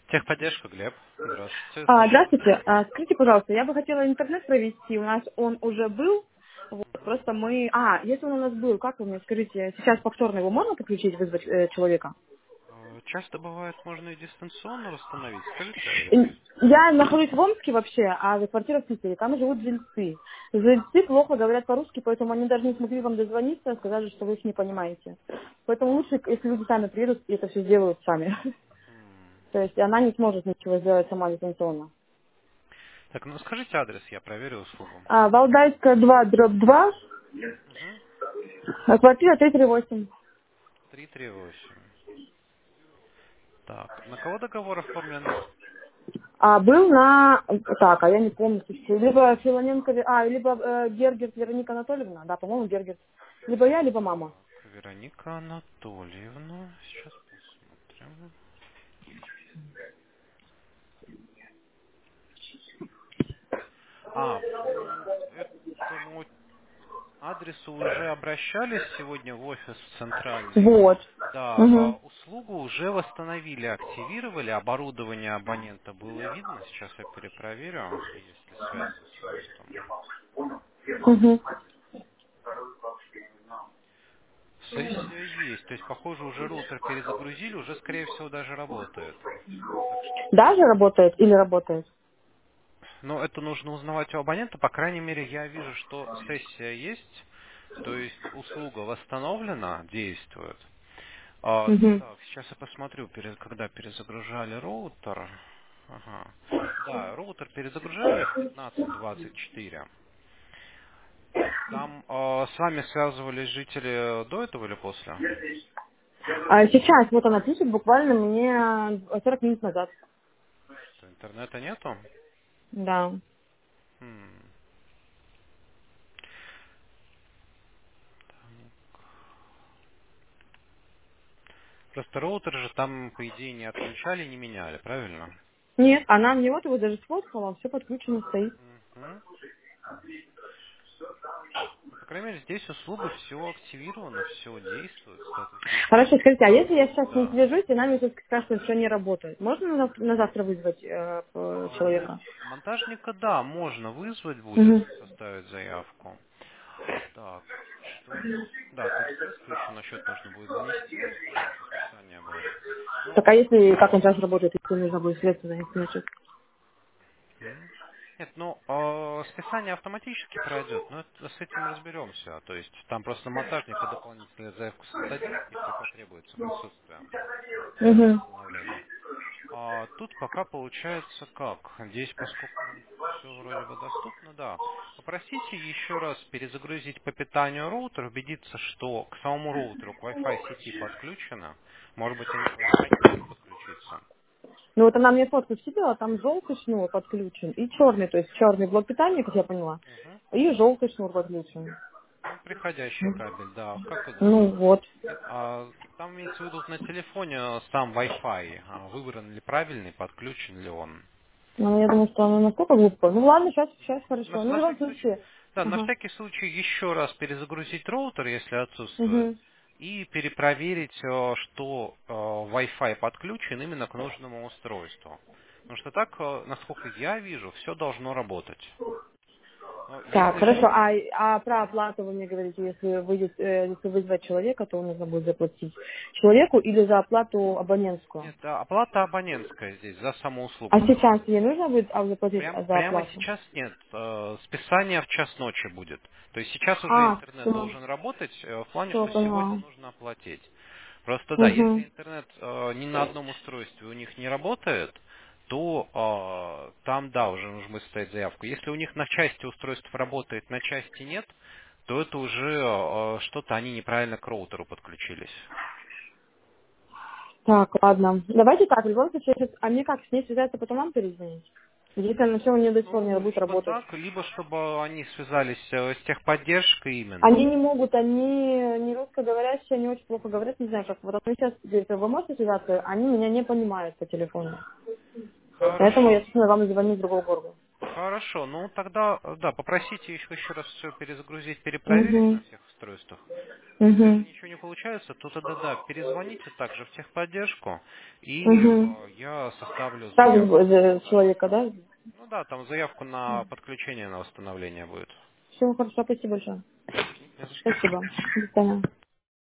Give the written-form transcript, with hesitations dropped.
Техподдержка, Глеб. Здравствуйте, слушаю вас. Здравствуйте. Скажите, пожалуйста, я бы хотела интернет провести. У нас он уже был. Вот, просто мы... если он у нас был, как вы мне скажите, сейчас повторно его можно подключить, вызвать человека? Часто бывает, можно и дистанционно восстановить. Скажите адрес. И Я нахожусь в Омске вообще, а за квартира в Питере. Там живут жильцы. Жильцы плохо говорят по-русски, поэтому они даже не смогли вам дозвониться, сказали, что вы их не понимаете. Поэтому лучше, если люди сами приедут и это все сделают сами. М. То есть она не сможет ничего сделать сама дистанционно. Так, ну скажите адрес, я проверю услугу. Валдайская 2, дробь 2, Угу. квартира 338. 338. Так, на кого договор оформлен? Был на... я не помню. Слушайте, либо Филоненко... либо Гергерт Вероника Анатольевна. Да, по-моему, Гергерт. Либо я, либо мама. Так, Вероника Анатольевна. Сейчас посмотрим. По этому адресу уже обращались сегодня в офис центральный. Вот. Да, Угу. услугу уже восстановили, активировали, оборудование абонента было видно. Сейчас я перепроверю, есть ли связь с устройством. Угу. Сессия есть, то есть, похоже, уже роутер перезагрузили, уже, скорее всего, даже работает. Так что, Даже работает или работает? ну, это нужно узнавать у абонента, по крайней мере, я вижу, что сессия есть, то есть услуга восстановлена, действует. Угу. Так, сейчас я посмотрю, когда перезагружали роутер. Ага. Да, роутер перезагружали в 15:24. Там с вами связывались жители до этого или после? Сейчас вот она пишет буквально мне 40 минут назад. Что, интернета нету? Да. Хм. Просто роутер же там, по идее, не отключали, не меняли, правильно? Нет, она мне вот его даже сфоткала, все подключено стоит. Мгм. Ну, по крайней мере, здесь услуга все активировано, все действует, статус есть. Хорошо, скажите, а если я сейчас не Да. свяжусь, и нам сейчас скажут, что все не работает, можно на завтра вызвать человека? Монтажника, да, можно вызвать будет, Угу. составить заявку. Так, что тут? Да, тут спецключ на счет нужно будет занести, чтобы списание было. Ну, Так, а если, как он сейчас работает, если нужно будет средства занести на счет? м. Нет, ну, списание автоматически пройдет, но с этим разберемся. То есть там просто монтажника дополнительную заявку создадим, если потребуется присутствие для Угу. восстановления. А тут пока получается как? Здесь, поскольку нам все вроде бы доступно, да. Попросите еще раз перезагрузить по питанию роутер, убедиться, что к самому роутеру к Wi-Fi сети подключено. Может быть, они к Wi-Fi не могут подключиться. Ну вот она мне фотку скидывала, там желтый шнур подключен и черный, то есть черный блок питания, как я поняла, Мгм. и желтый шнур подключен. Ну, приходящий кабель, да. Как вы Ну думаете? вот. Нет, там имеется в виду на телефоне сам Wi-Fi. Выбран ли правильный, подключен ли он? Ну, я думаю, что она настолько глупая. Ну ладно, сейчас На, хорошо. Ну, в на любом всякий случай, случае. да, на Ага. всякий случай еще раз перезагрузить роутер, если отсутствует, Угу. и перепроверить, что Wi-Fi подключен именно к нужному устройству. Потому что так, насколько я вижу, все должно работать. Но Так, если хорошо. же А про оплату вы мне говорите, если вызвать человека, то нужно будет заплатить человеку или за оплату абонентскую? нет, оплата абонентская здесь за саму А услугу. сейчас ей нужно будет заплатить за Прямо оплату? сейчас нет. Списание в час ночи будет. То есть сейчас уже интернет Все, должен работать в плане, все, что сегодня поняла. нужно оплатить. Просто да, если Угу. интернет ни на одном устройстве у них не работает, то там, да, уже нужно будет ставить заявку. Если у них на части устройств работает, на части нет, то это уже что-то они неправильно к роутеру подключились. Так, ладно. Давайте так, в любом случае, а мне как, с ней связаться, потом вам перезвонить? Если она все у нее до сих пор не Ну, будет либо работать. так, либо чтобы они связались с техподдержкой Они именно. не могут, они не русскоговорящие, они очень плохо говорят, не знаю как. Вот они сейчас говорят, вы можете связаться, они меня не понимают по телефону. Поэтому я, Хорошо. собственно, вам звоню с другого города. Хорошо, ну тогда, да, попросите еще раз все перезагрузить, перепроверить на Угу. всех устройствах. Если же Угу. ничего не получается, то тогда да, перезвоните также в техподдержку, и Угу. я составлю Сразу заявку на... человека, да? Ну да, там заявку на подключение, на восстановление будет. Все, хорошо, спасибо большое. Не за что. Спасибо. До свидания.